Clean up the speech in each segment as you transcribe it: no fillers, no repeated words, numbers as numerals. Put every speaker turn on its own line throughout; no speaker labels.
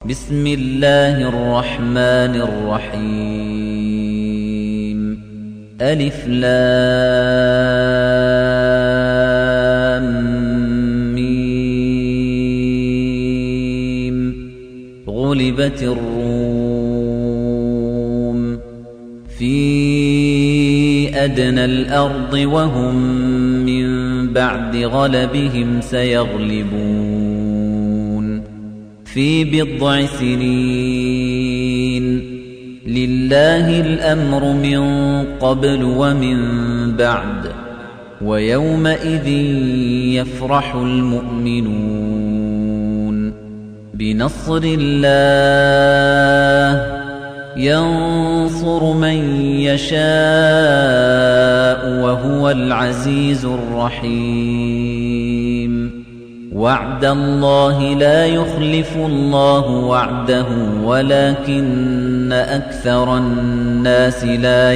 بسم الله الرحمن الرحيم ألف لام ميم غلبت الروم في أدنى الأرض وهم من بعد غلبهم سيغلبون في بضع سنين لله الأمر من قبل ومن بعد ويومئذ يفرح المؤمنون بنصر الله ينصر من يشاء وهو العزيز الرحيم وعد الله لا يخلف الله وعده ولكن أكثر الناس لا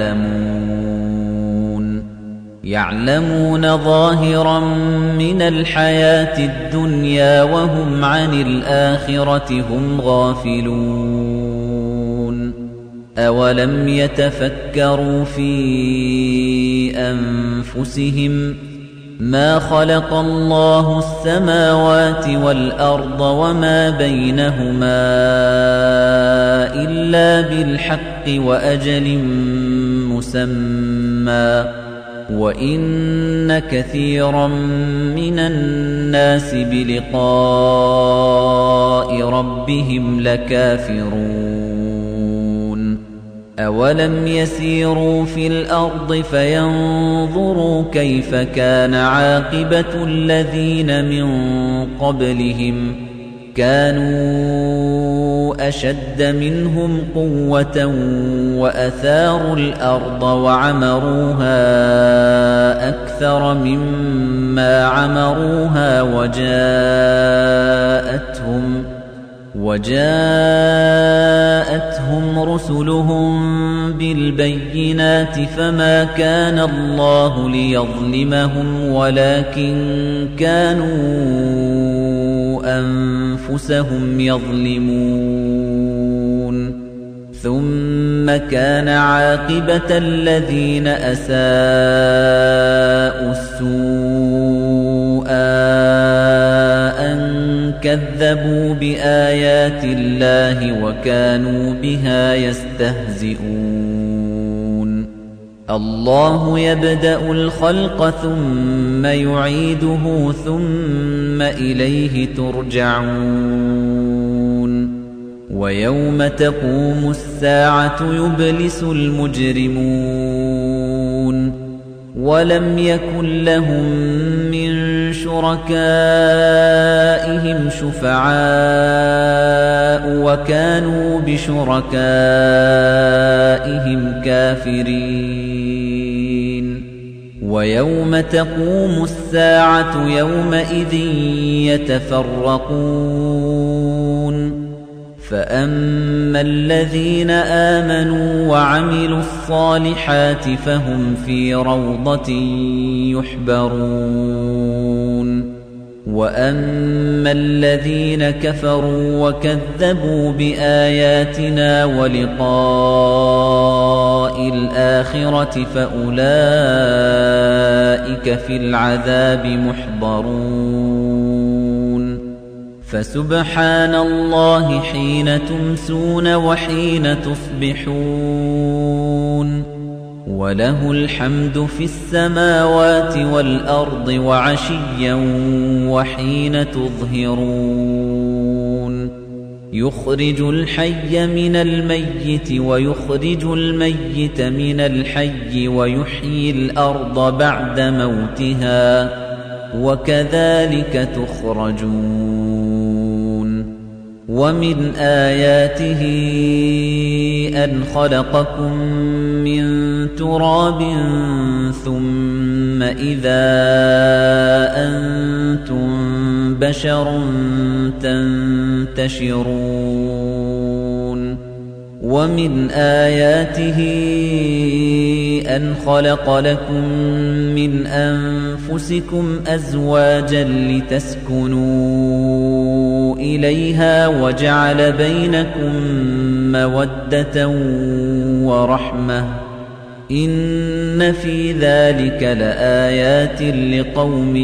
يعلمون ظاهرا من الحياة الدنيا وهم عن الآخرة هم غافلون أولم يتفكروا في أنفسهم ما خلق الله السماوات والأرض وما بينهما إلا بالحق وأجل مسمى وإن كثيرا من الناس بلقاء ربهم لكافرون أولم يسيروا في الأرض فينظروا كيف كان عاقبة الذين من قبلهم كانوا أشد منهم قوة وأثاروا الأرض وعمروها أكثر مما عمروها وجاءتهم رسلهم بالبينات فما كان الله ليظلمهم ولكن كانوا أنفسهم يظلمون ثم كان عاقبة الذين أساءوا السوء أن كذبوا بآيات الله وكانوا بها يستهزئون الله يبدأ الخلق ثم يعيده ثم إليه ترجعون ويوم تقوم الساعة يبلس المجرمون ولم يكن لهم من شركائهم شفعاء وكانوا بشركائهم كافرين ويوم تقوم الساعة يومئذ يتفرقون فأما الذين آمنوا وعملوا الصالحات فهم في روضة يحبرون وأما الذين كفروا وكذبوا بآياتنا ولقاء الآخرة فأولئك في العذاب محضرون فسبحان الله حين تمسون وحين تصبحون وله الحمد في السماوات والأرض وعشيا وحين تظهرون يخرج الحي من الميت ويخرج الميت من الحي ويحيي الأرض بعد موتها وكذلك تخرجون ومن آياته أن خلقكم من تراب ثم إذا أنتم بشر تنتشرون ومن آياته أن خلق لكم من أنفسكم أزواجا لتسكنوا إليها وجعل بينكم مودة ورحمة إن في ذلك لآيات لقوم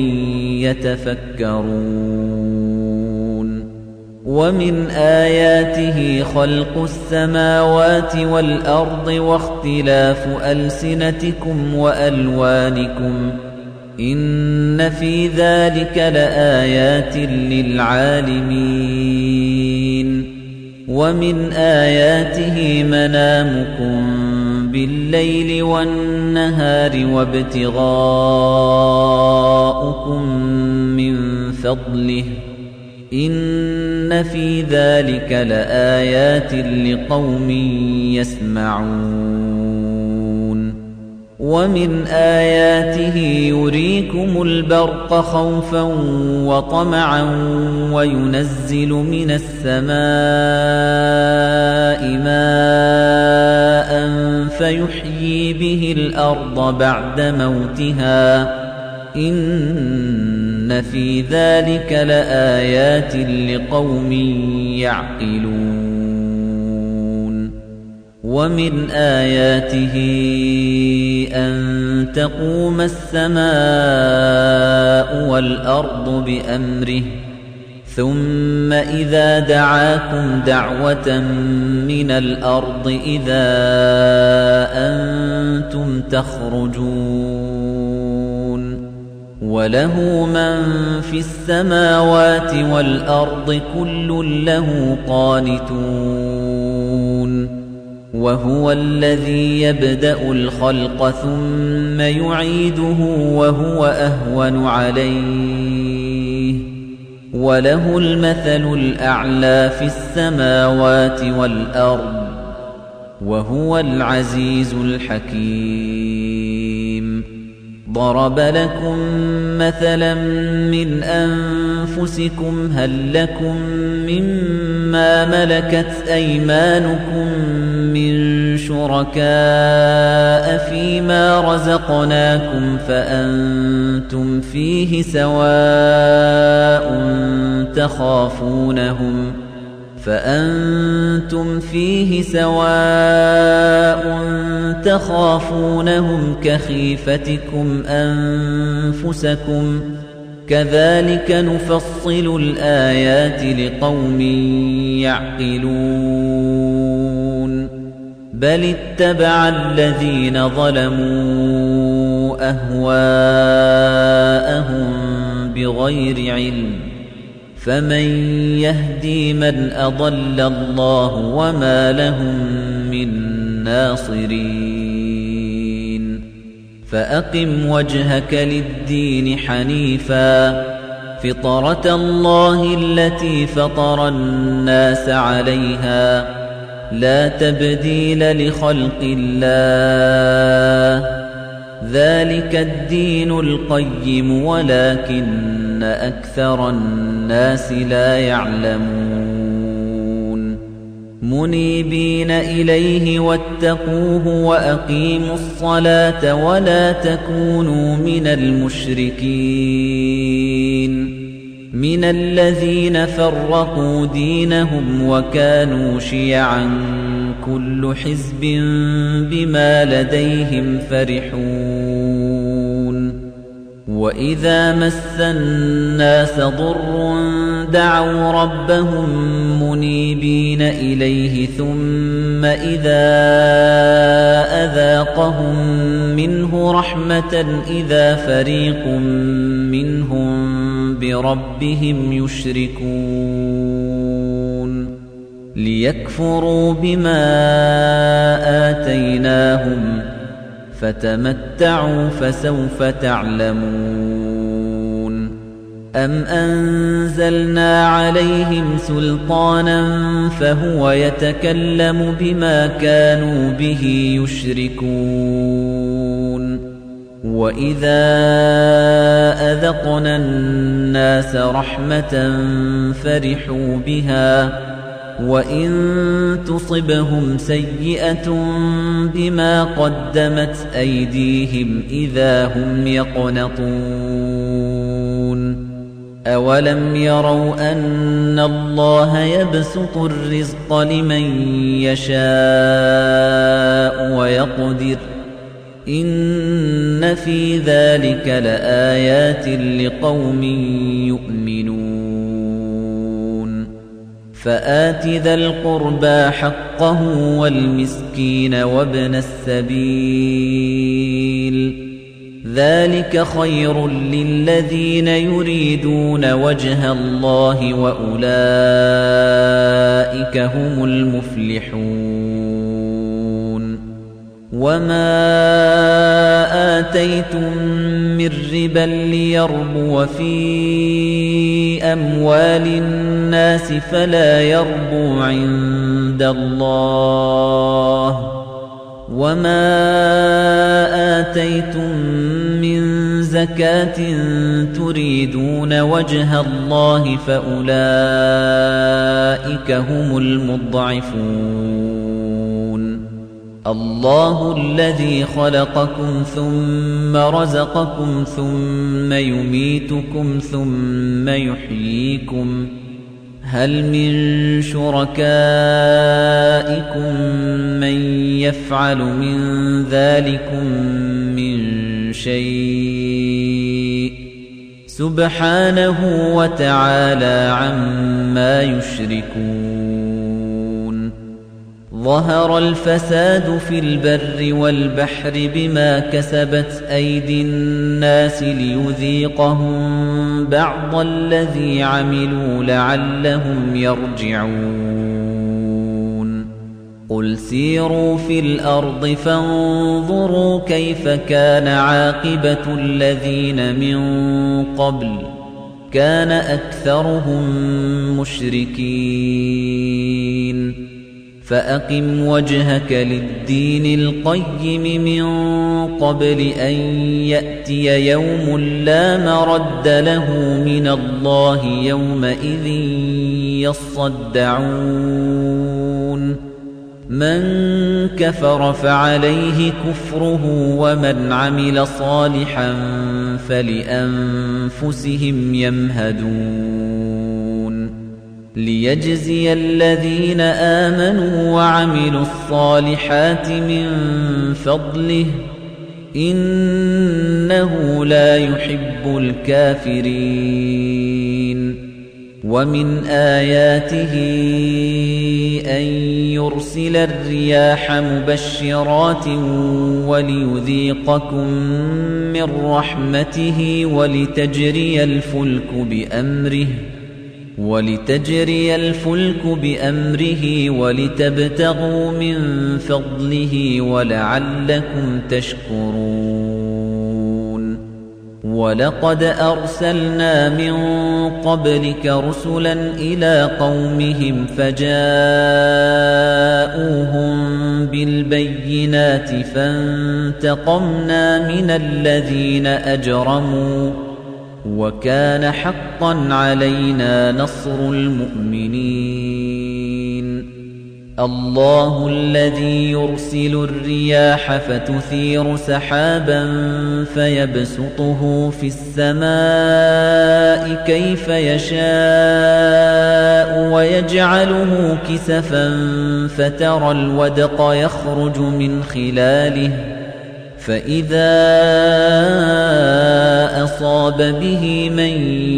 يتفكرون ومن آياته خلق السماوات والأرض واختلاف ألسنتكم وألوانكم إن في ذلك لآيات للعالمين ومن آياته منامكم بالليل والنهار وابتغاؤكم من فضله إن في ذلك لآيات لقوم يسمعون ومن آياته يريكم البرق خوفا وطمعا وينزل من السماء ماء فيحيي به الأرض بعد موتها إن في ذلك لآيات لقوم يعقلون ومن آياته أن تقوم السماء والأرض بأمره ثم إذا دعاكم دعوة من الأرض إذا أنتم تخرجون وله من في السماوات والأرض كل له قانتون وهو الذي يبدأ الخلق ثم يعيده وهو أهون عليه وله المثل الأعلى في السماوات والأرض وهو العزيز الحكيم ضرب لكم مثلا من أنفسكم هل لكم مما ملكت أيمانكم من شركاء فيما رزقناكم فأنتم فيه سواء تخافونهم كخيفتكم أنفسكم كذلك نفصل الآيات لقوم يعقلون بل اتبع الذين ظلموا أهواءهم بغير علم فمن يهدي من أضل الله وما لهم من ناصرين فأقم وجهك للدين حنيفا فطرة الله التي فطر الناس عليها لا تبديل لخلق الله ذلك الدين القيم ولكن أكثر الناس لا يعلمون منيبين إليه واتقوه وأقيموا الصلاة ولا تكونوا من المشركين من الذين فرقوا دينهم وكانوا شيعا كل حزب بما لديهم فرحون وإذا مس الناس ضر دعوا ربهم منيبين إليه ثم إذا أذاقهم منه رحمة إذا فريق منهم بربهم يشركون ليكفروا بما آتيناهم فتمتعوا فسوف تعلمون أم أنزلنا عليهم سلطانا فهو يتكلم بما كانوا به يشركون وإذا أذقنا الناس رحمة فرحوا بها وَإِن تُصِبْهُمْ سَيِّئَةٌ بِمَا قَدَّمَتْ أَيْدِيهِمْ إِذَا هُمْ يَقْنَطُونَ أَوَلَمْ يَرَوْا أَنَّ اللَّهَ يَبْسُطُ الرِّزْقَ لِمَن يَشَاءُ وَيَقْدِرُ إِنَّ فِي ذَلِكَ لَآيَاتٍ لِقَوْمٍ يُؤْمِنُونَ فَآتِ ذَا الْقُرْبَى حَقَّهُ وَالْمِسْكِينَ وَابْنَ السَّبِيلِ ذَلِكَ خَيْرٌ لِّلَّذِينَ يُرِيدُونَ وَجْهَ اللَّهِ وَأُولَٰئِكَ هُمُ الْمُفْلِحُونَ وَمَا آتَيْتُم مِّن رِّبًا لِّيَرْبُوَ فِي أَمْوَالِ النَّاسِ فَلَا يَرْبُو عِندَ اللَّهِ وَمَا آتَيْتُم مِّن زَكَاةٍ تُرِيدُونَ وَجْهَ اللَّهِ فَأُولَٰئِكَ هُمُ الْمُضْعِفُونَ اللَّهُ الَّذِي خَلَقَكُمْ ثُمَّ رَزَقَكُمْ ثُمَّ يُمِيتُكُمْ ثُمَّ يُحْيِيكُمْ هَلْ مِن شُرَكَائِكُم مَّن يَفْعَلُ مِن ذَلِكُم مِّن شَيْءٍ سُبْحَانَهُ وَتَعَالَى عَمَّا يُشْرِكُونَ ظَهَرَ الْفَسَادُ فِي الْبَرِّ وَالْبَحْرِ بِمَا كَسَبَتْ أَيْدِي النَّاسِ لِيُذِيقَهُم بَعْضَ الَّذِي عَمِلُوا لَعَلَّهُمْ يَرْجِعُونَ قُلْ سِيرُوا فِي الْأَرْضِ فَانظُرُوا كَيْفَ كَانَ عَاقِبَةُ الَّذِينَ مِن قَبْلُ كَانَ أَكْثَرُهُم مُشْرِكِينَ فَأَقِمْ وَجْهَكَ لِلدِّينِ الْقَيِّمِ مِن قَبْلِ أَن يَأْتِيَ يَوْمٌ لَّا مَرَدَّ لَهُ مِنَ اللَّهِ يَوْمَئِذٍ يَصَّدَّعُونَ مَن كَفَرَ فَعَلَيْهِ كُفْرُهُ وَمَنْ عَمِلَ صَالِحًا فَلِأَنفُسِهِمْ يَمْهَدُونَ لِيَجْزِيَ الَّذِينَ آمَنُوا وَعَمِلُوا الصَّالِحَاتِ مِن فَضْلِهِ إِنَّهُ لَا يُحِبُّ الْكَافِرِينَ وَمِنْ آيَاتِهِ أَن يُرْسِلَ الرِّيَاحَ مُبَشِّرَاتٍ وَلِيُذِيقَكُم مِّن رَّحْمَتِهِ وَلِتَجْرِيَ الْفُلْكُ بِأَمْرِهِ وَلِتَبْتَغُوا مِن فَضْلِهِ وَلَعَلَّكُمْ تَشْكُرُونَ وَلَقَدْ أَرْسَلْنَا مِن قَبْلِكَ رُسُلًا إِلَىٰ قَوْمِهِمْ فَجَاءُوهُم بِالْبَيِّنَاتِ فَانتَقَمْنَا مِنَ الَّذِينَ أَجْرَمُوا وَكَانَ حَقًّا عَلَيْنَا نَصْرُ الْمُؤْمِنِينَ اللَّهُ الَّذِي يُرْسِلُ الرِّيَاحَ فَتُثِيرُ سَحَابًا فَيَبْسُطُهُ فِي السَّمَاءِ كَيْفَ يَشَاءُ وَيَجْعَلُهُ كِسَفًا فَتَرَى الْوَدْقَ يَخْرُجُ مِنْ خِلَالِهِ فَإِذَا أَصَابَ بِهِ مَن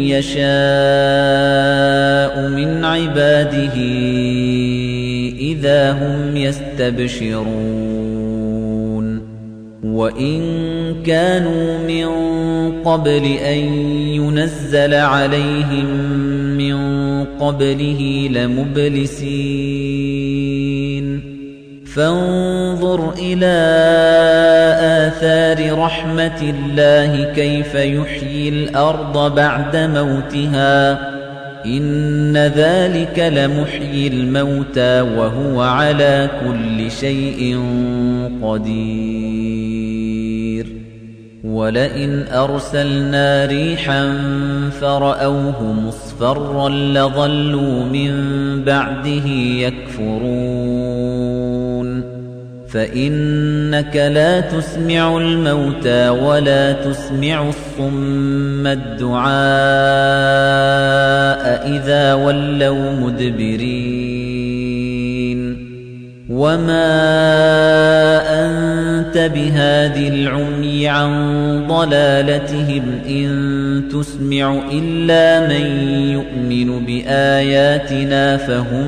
يَشَاءُ مِنْ عِبَادِهِ إِذَا هُمْ يَسْتَبْشِرُونَ وَإِن كَانُوا مِن قَبْلِ أَن يُنَزَّلَ عَلَيْهِم مِّن قَبْلِهِ لَمُبْلِسِينَ فانظر إلى آثار رحمة الله كيف يحيي الأرض بعد موتها إن ذلك لمحيي الموتى وهو على كل شيء قدير وَلَئِنْ أَرْسَلْنَا رِيحًا فَرَأَوْهُ مُصْفَرًّا لَظَلُّوا مِنْ بَعْدِهِ يَكْفُرُونَ فَإِنَّكَ لَا تُسْمِعُ الْمَوْتَى وَلَا تُسْمِعُ الصُّمَّ الدُّعَاءَ إِذَا وَلَّوْا مُدْبِرِينَ وَمَا أَنْتَ بِهَادِ الْعُمْيِ عَنْ ضَلَالَتِهِمْ إِنْ تُسْمِعُ إِلَّا مَنْ يُؤْمِنُ بِآيَاتِنَا فَهُمْ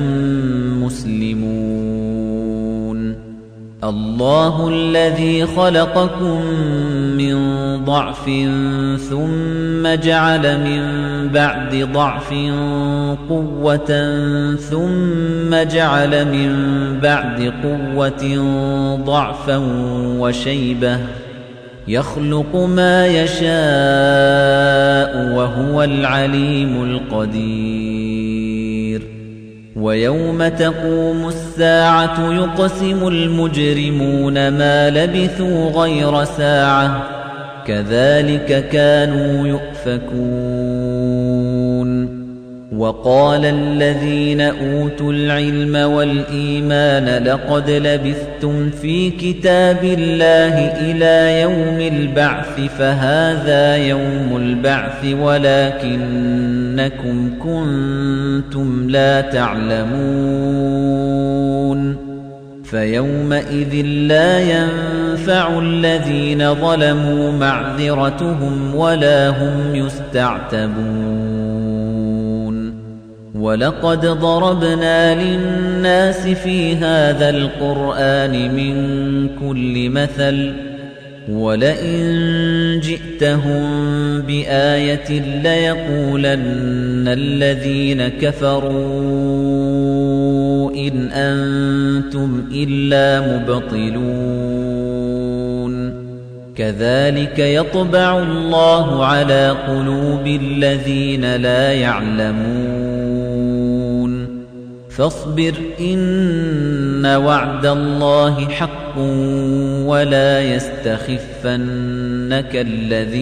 مُسْلِمُونَ اللَّهُ الَّذِي خَلَقَكُم مِّن ضَعْفٍ ثُمَّ جَعَلَ مِن بَعْدِ ضَعْفٍ قُوَّةً ثُمَّ جَعَلَ مِن بَعْدِ قُوَّةٍ ضَعْفًا وَشَيْبَةً يَخْلُقُ مَا يَشَاءُ وَهُوَ الْعَلِيمُ الْقَدِيرُ وَيَوْمَ تَقُومُ السَّاعَةُ يُقْسِمُ الْمُجْرِمُونَ ما لبثوا غَيْرَ سَاعَةٍ كَذَلِكَ كَانُوا يُؤْفَكُونَ وَقَالَ الَّذِينَ أُوتُوا الْعِلْمَ وَالْإِيمَانَ لَقَدْ لَبِثْتُمْ فِي كِتَابِ اللَّهِ إِلَى يَوْمِ الْبَعْثِ فَهَذَا يَوْمُ الْبَعْثِ وَلَكِنَّكُمْ كُنتُمْ لَا تَعْلَمُونَ فَيَوْمَئِذٍ لَّا يَنفَعُ الَّذِينَ ظَلَمُوا مَعْذِرَتُهُمْ وَلَا هُمْ يُسْتَعْتَبُونَ وَلَقَدْ ضَرَبْنَا لِلنَّاسِ فِي هَذَا الْقُرْآنِ مِنْ كُلِّ مَثَلٍ وَلَئِنْ جِئْتَهُمْ بِآيَةٍ لَيَقُولَنَّ الَّذِينَ كَفَرُوا إِنْ أَنْتُمْ إِلَّا مُبْطِلُونَ كَذَلِكَ يَطْبَعُ اللَّهُ عَلَى قُلُوبِ الَّذِينَ لَا يَعْلَمُونَ فاصبر إن وعد الله حق ولا يستخفنك الذين